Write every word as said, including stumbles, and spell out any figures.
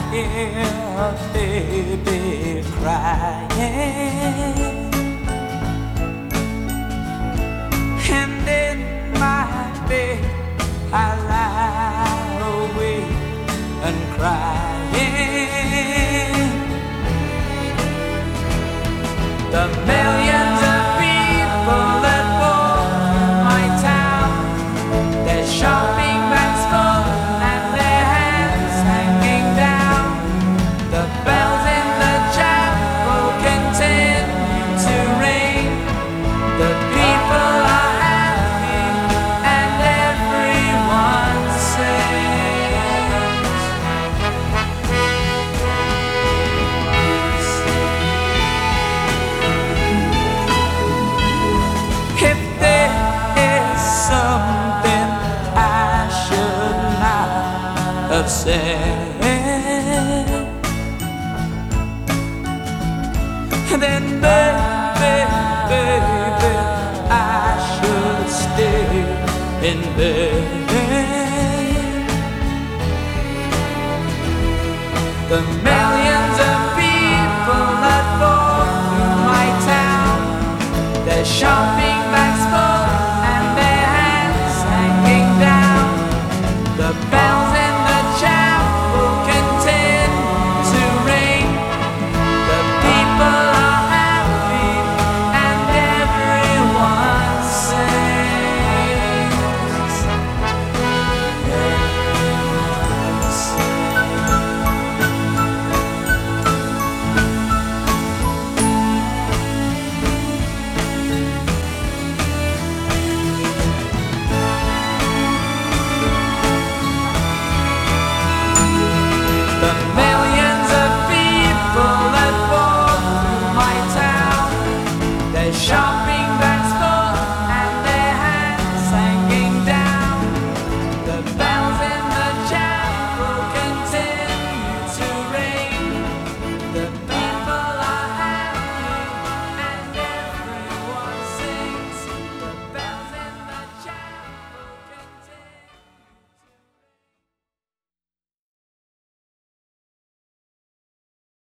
hear a baby crying, and in my bed I lie awake and crying. The millions of people that walk my town, their shopping bags full and their hands hanging down. The bells in the chapel continue to ring. The people are happy and everyone sings. If there is something I should not have said, then baby, baby, I should stay in bed. The millions of people that walk through my town, they're shopping